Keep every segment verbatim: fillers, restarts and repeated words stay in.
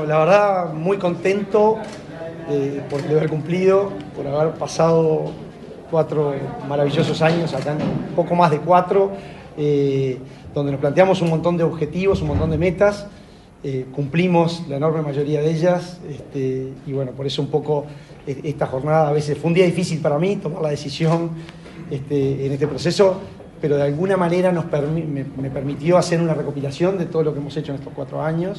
la verdad muy contento eh, por haber cumplido, por haber pasado cuatro maravillosos años, acá en un poco más de cuatro, eh, donde nos planteamos un montón de objetivos, un montón de metas, eh, cumplimos la enorme mayoría de ellas, este, y bueno, por eso un poco esta jornada a veces fue un día difícil para mí, tomar la decisión este, en este proceso, pero de alguna manera nos permi- me, me permitió hacer una recopilación de todo lo que hemos hecho en estos cuatro años.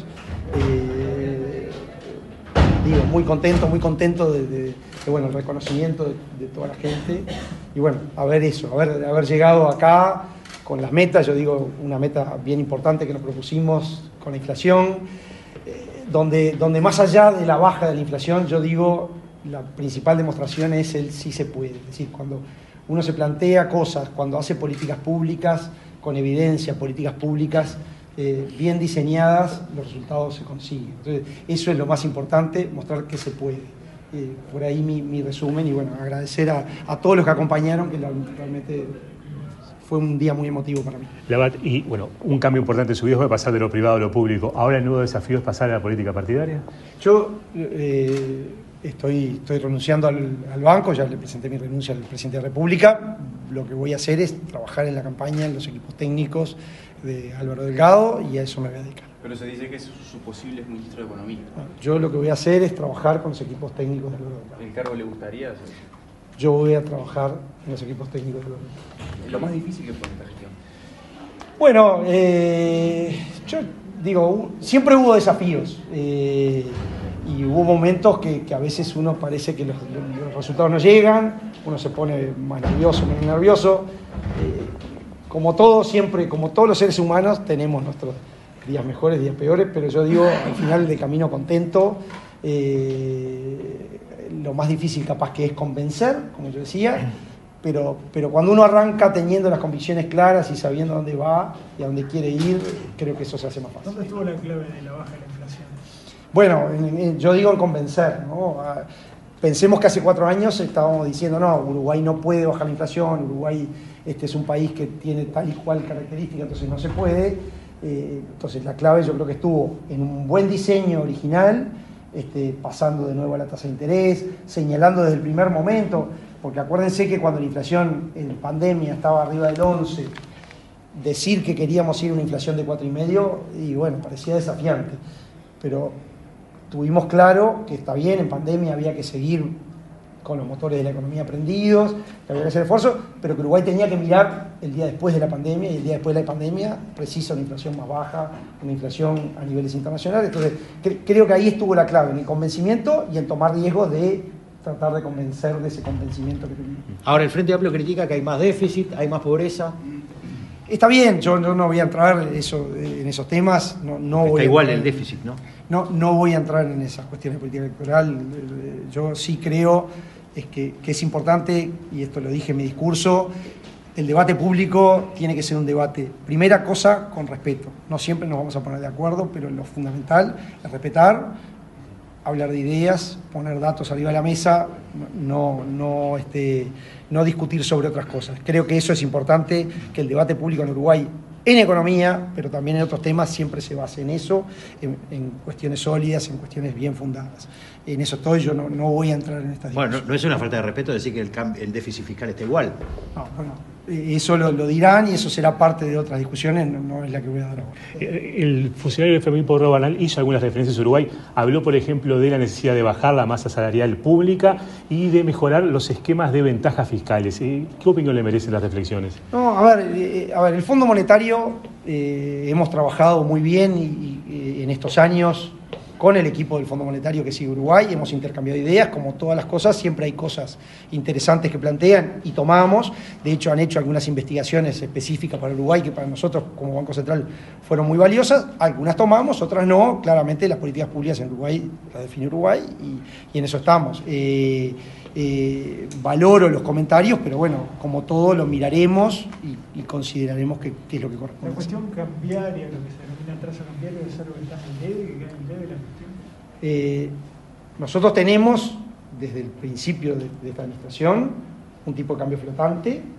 Eh, digo, muy contento, muy contento de, de, de bueno, el reconocimiento de, de toda la gente y bueno, a ver eso, a ver, haber llegado acá con las metas, yo digo, una meta bien importante que nos propusimos con la inflación, eh, donde, donde más allá de la baja de la inflación, yo digo, la principal demostración es el sí se puede, es decir, cuando uno se plantea cosas, cuando hace políticas públicas, con evidencia, políticas públicas eh, bien diseñadas, los resultados se consiguen. Entonces, eso es lo más importante, mostrar que se puede. Eh, por ahí mi, mi resumen y bueno, agradecer a, a todos los que acompañaron, que la, realmente fue un día muy emotivo para mí. Labat, y bueno, un cambio importante en su vida fue pasar de lo privado a lo público. ¿Ahora el nuevo desafío es pasar a la política partidaria? Yo eh, estoy, estoy renunciando al, al banco, ya le presenté mi renuncia al presidente de la República. Lo que voy a hacer es trabajar en la campaña, en los equipos técnicos de Álvaro Delgado, y a eso me voy a dedicar. Pero se dice que es su posible ministro de Economía. Bueno, yo lo que voy a hacer es trabajar con los equipos técnicos de Álvaro Delgado. ¿El cargo le gustaría hacer? Yo voy a trabajar en los equipos técnicos de Álvaro Delgado. Lo más difícil que fue esta gestión. Bueno, eh, yo digo, siempre hubo desafíos eh, y hubo momentos que, que a veces uno parece que los, los resultados no llegan, uno se pone más nervioso, menos nervioso. Eh, como todo, siempre, como todos los seres humanos, tenemos nuestros días mejores, días peores, pero yo digo, al final de camino contento. Eh, lo más difícil capaz que es convencer, como yo decía. Pero, pero cuando uno arranca teniendo las convicciones claras y sabiendo dónde va y a dónde quiere ir, creo que eso se hace más fácil. ¿Dónde estuvo la clave de la baja de la inflación? Bueno, en, en, yo digo en convencer, ¿no? A, pensemos que hace cuatro años estábamos diciendo, no, Uruguay no puede bajar la inflación, Uruguay este es un país que tiene tal y cual característica, entonces no se puede. Eh, entonces la clave yo creo que estuvo en un buen diseño original, este, pasando de nuevo a la tasa de interés, señalando desde el primer momento. Porque acuérdense que cuando la inflación en pandemia estaba arriba del once, decir que queríamos ir a una inflación de cuatro y medio, y bueno, parecía desafiante. Pero tuvimos claro que está bien, en pandemia había que seguir con los motores de la economía prendidos, que había que hacer esfuerzo, pero que Uruguay tenía que mirar el día después de la pandemia, y el día después de la pandemia precisa una inflación más baja, una inflación a niveles internacionales. Entonces, cre- creo que ahí estuvo la clave, en el convencimiento y en tomar riesgos de tratar de convencer de ese convencimiento que tenía. Ahora el Frente Amplio critica que hay más déficit, hay más pobreza. Está bien, yo no, no voy a entrar eso, en esos temas. No, no Está voy igual a el déficit, ¿no? No, no voy a entrar en esas cuestiones de política electoral. Yo sí creo es que, que es importante, y esto lo dije en mi discurso, el debate público tiene que ser un debate, primera cosa, con respeto. No siempre nos vamos a poner de acuerdo, pero lo fundamental es respetar, hablar de ideas, poner datos arriba de la mesa, no, no, este, no discutir sobre otras cosas. Creo que eso es importante, que el debate público en Uruguay, en economía, pero también en otros temas, siempre se base en eso, en, en cuestiones sólidas, en cuestiones bien fundadas. En eso estoy, yo no, no voy a entrar en estas discusiones. Bueno, no, no es una falta de respeto decir que el, el déficit fiscal está igual. No, bueno, eso lo, lo dirán y eso será parte de otras discusiones, no, no es la que voy a dar ahora. El funcionario Fermín Porro Banal hizo algunas referencias a Uruguay. Habló, por ejemplo, de la necesidad de bajar la masa salarial pública y de mejorar los esquemas de ventajas fiscales. ¿Qué opinión le merecen las reflexiones? No, a ver, eh, a ver, el Fondo Monetario eh, hemos trabajado muy bien y, y, en estos años con el equipo del Fondo Monetario que sigue Uruguay, hemos intercambiado ideas, como todas las cosas, siempre hay cosas interesantes que plantean y tomamos. De hecho, han hecho algunas investigaciones específicas para Uruguay que para nosotros como Banco Central fueron muy valiosas, algunas tomamos, otras no. Claramente las políticas públicas en Uruguay las define Uruguay y, y en eso estamos. Eh, eh, valoro los comentarios, pero bueno, como todo lo miraremos y, y consideraremos que, que es lo que corresponde. La cuestión cambiaria, lo que se denomina traza cambiaria, es algo que está en debe, que queda en debe la cuestión. Eh, nosotros tenemos, desde el principio de, de esta administración, un tipo de cambio flotante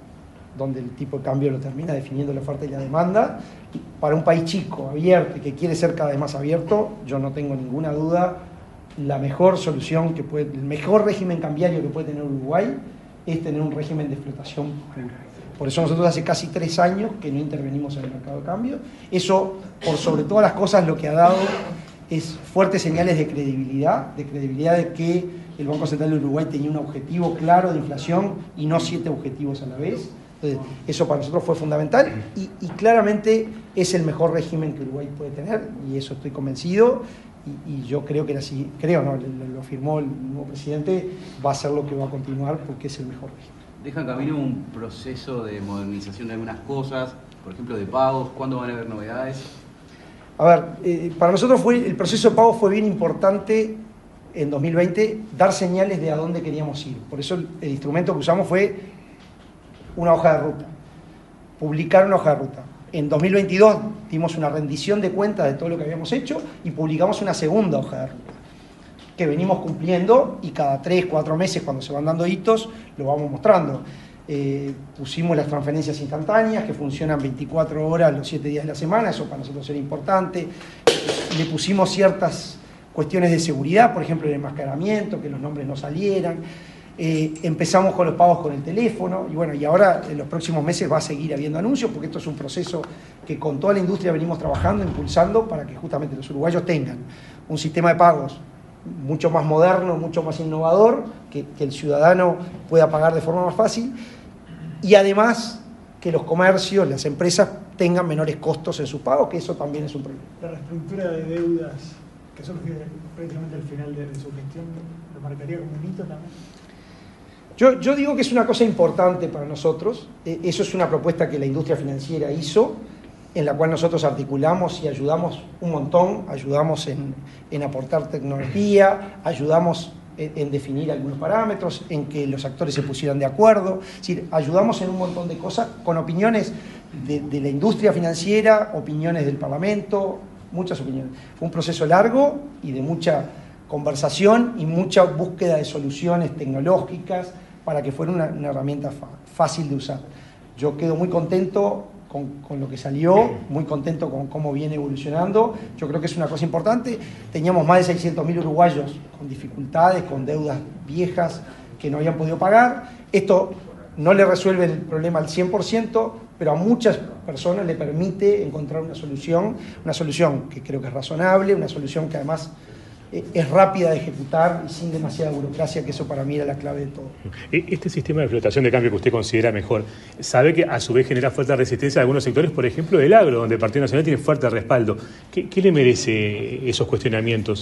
donde el tipo de cambio lo termina definiendo la oferta y la demanda. Para un país chico, abierto y que quiere ser cada vez más abierto, yo no tengo ninguna duda, la mejor solución que puede, el mejor régimen cambiario que puede tener Uruguay es tener un régimen de explotación pura. Por eso nosotros hace casi tres años que no intervenimos en el mercado de cambio. Eso, por sobre todas las cosas, lo que ha dado es fuertes señales de credibilidad, de credibilidad de que el Banco Central de Uruguay tenía un objetivo claro de inflación y no siete objetivos a la vez. Entonces, eso para nosotros fue fundamental y, y claramente es el mejor régimen que Uruguay puede tener, y eso estoy convencido, y, y yo creo que era así, creo, no, lo, lo firmó el nuevo presidente, va a ser lo que va a continuar porque es el mejor régimen. Deja en camino un proceso de modernización de algunas cosas, por ejemplo de pagos. ¿Cuándo van a haber novedades? A ver, eh, para nosotros fue, el proceso de pago fue bien importante en dos mil veinte, dar señales de a dónde queríamos ir. Por eso el, el instrumento que usamos fue una hoja de ruta, publicar una hoja de ruta. En dos mil veintidós dimos una rendición de cuentas de todo lo que habíamos hecho y publicamos una segunda hoja de ruta, que venimos cumpliendo, y cada tres, cuatro meses, cuando se van dando hitos, lo vamos mostrando. Eh, pusimos las transferencias instantáneas, que funcionan veinticuatro horas los siete días de la semana, eso para nosotros era importante. Le pusimos ciertas cuestiones de seguridad, por ejemplo el enmascaramiento, que los nombres no salieran. Eh, empezamos con los pagos con el teléfono, y bueno, y ahora en los próximos meses va a seguir habiendo anuncios, porque esto es un proceso que con toda la industria venimos trabajando, impulsando, para que justamente los uruguayos tengan un sistema de pagos mucho más moderno, mucho más innovador, que, que el ciudadano pueda pagar de forma más fácil, y además que los comercios, las empresas tengan menores costos en sus pagos, que eso también es un problema. La reestructura de deudas que surge prácticamente al final de, de su gestión, ¿lo marcaría como un hito también? Yo, yo digo que es una cosa importante para nosotros. Eh, eso es una propuesta que la industria financiera hizo, en la cual nosotros articulamos y ayudamos un montón, ayudamos en, en aportar tecnología, ayudamos en, en definir algunos parámetros, en que los actores se pusieran de acuerdo, es decir, ayudamos en un montón de cosas con opiniones de, de la industria financiera, opiniones del Parlamento, muchas opiniones. Fue un proceso largo y de mucha conversación y mucha búsqueda de soluciones tecnológicas para que fuera una, una herramienta fácil de usar. Yo quedo muy contento con, con lo que salió, muy contento con cómo viene evolucionando. Yo creo que es una cosa importante. Teníamos más de seiscientos mil uruguayos con dificultades, con deudas viejas que no habían podido pagar. Esto no le resuelve el problema al cien por ciento, pero a muchas personas le permite encontrar una solución, una solución que creo que es razonable, una solución que además es rápida de ejecutar y sin demasiada burocracia, que eso para mí era la clave de todo. Este sistema de flotación de cambio que usted considera mejor, sabe que a su vez genera fuerte resistencia de algunos sectores, por ejemplo del agro, donde el Partido Nacional tiene fuerte respaldo. ¿Qué, qué le merece esos cuestionamientos?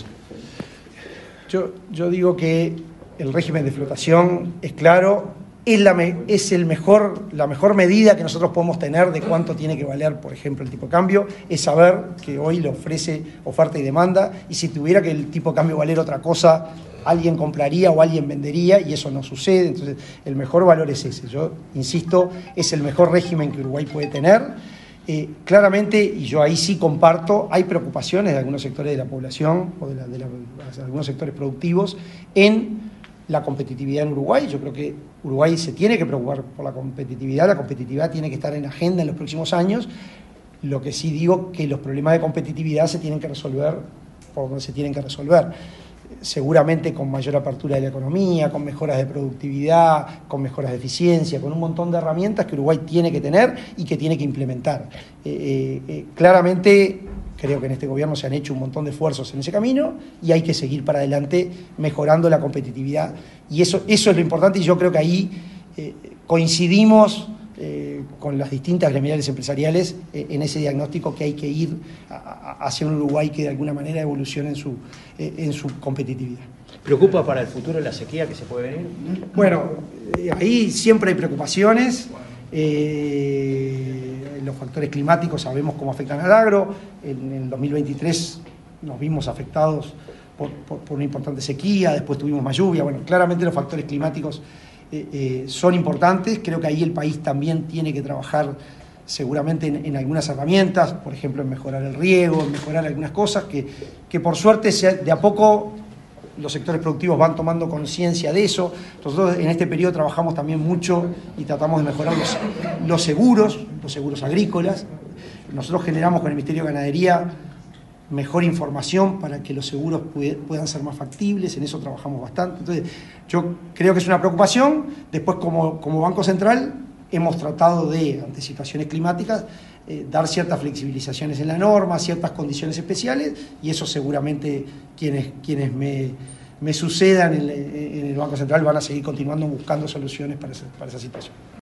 Yo, yo digo que el régimen de flotación es claro, es, la, es el mejor, la mejor medida que nosotros podemos tener de cuánto tiene que valer, por ejemplo, el tipo de cambio, es saber que hoy le ofrece oferta y demanda, y si tuviera que el tipo de cambio valer otra cosa, alguien compraría o alguien vendería, y eso no sucede. Entonces el mejor valor es ese. Yo insisto, es el mejor régimen que Uruguay puede tener. Eh, claramente, y yo ahí sí comparto, hay preocupaciones de algunos sectores de la población o de, la, de, la, de algunos sectores productivos en la competitividad en Uruguay. Yo creo que Uruguay se tiene que preocupar por la competitividad, la competitividad tiene que estar en agenda en los próximos años. Lo que sí digo que los problemas de competitividad se tienen que resolver por donde se tienen que resolver. Seguramente con mayor apertura de la economía, con mejoras de productividad, con mejoras de eficiencia, con un montón de herramientas que Uruguay tiene que tener y que tiene que implementar. Eh, eh, claramente creo que en este gobierno se han hecho un montón de esfuerzos en ese camino y hay que seguir para adelante mejorando la competitividad. Y eso, eso es lo importante, y yo creo que ahí eh, coincidimos eh, con las distintas gremiales empresariales eh, en ese diagnóstico, que hay que ir a, a, hacia un Uruguay que de alguna manera evolucione en su, eh, en su competitividad. ¿Preocupa para el futuro la sequía que se puede venir? Bueno, eh, ahí siempre hay preocupaciones. Eh, los factores climáticos sabemos cómo afectan al agro. En el dos mil veintitrés nos vimos afectados por, por, por una importante sequía, después tuvimos más lluvia. Bueno, claramente los factores climáticos eh, eh, son importantes. Creo que ahí el país también tiene que trabajar seguramente en, en algunas herramientas, por ejemplo en mejorar el riego, en mejorar algunas cosas que, que por suerte se, de a poco los sectores productivos van tomando conciencia de eso. Nosotros en este periodo trabajamos también mucho y tratamos de mejorar los, los seguros, los seguros agrícolas. Nosotros generamos con el Ministerio de Ganadería mejor información para que los seguros puedan ser más factibles, en eso trabajamos bastante. Entonces, yo creo que es una preocupación. Después, como, como Banco Central, hemos tratado de, ante situaciones climáticas, eh, dar ciertas flexibilizaciones en la norma, ciertas condiciones especiales, y eso seguramente quienes, quienes me, me sucedan en, en el Banco Central van a seguir continuando buscando soluciones para esa, para esa situación.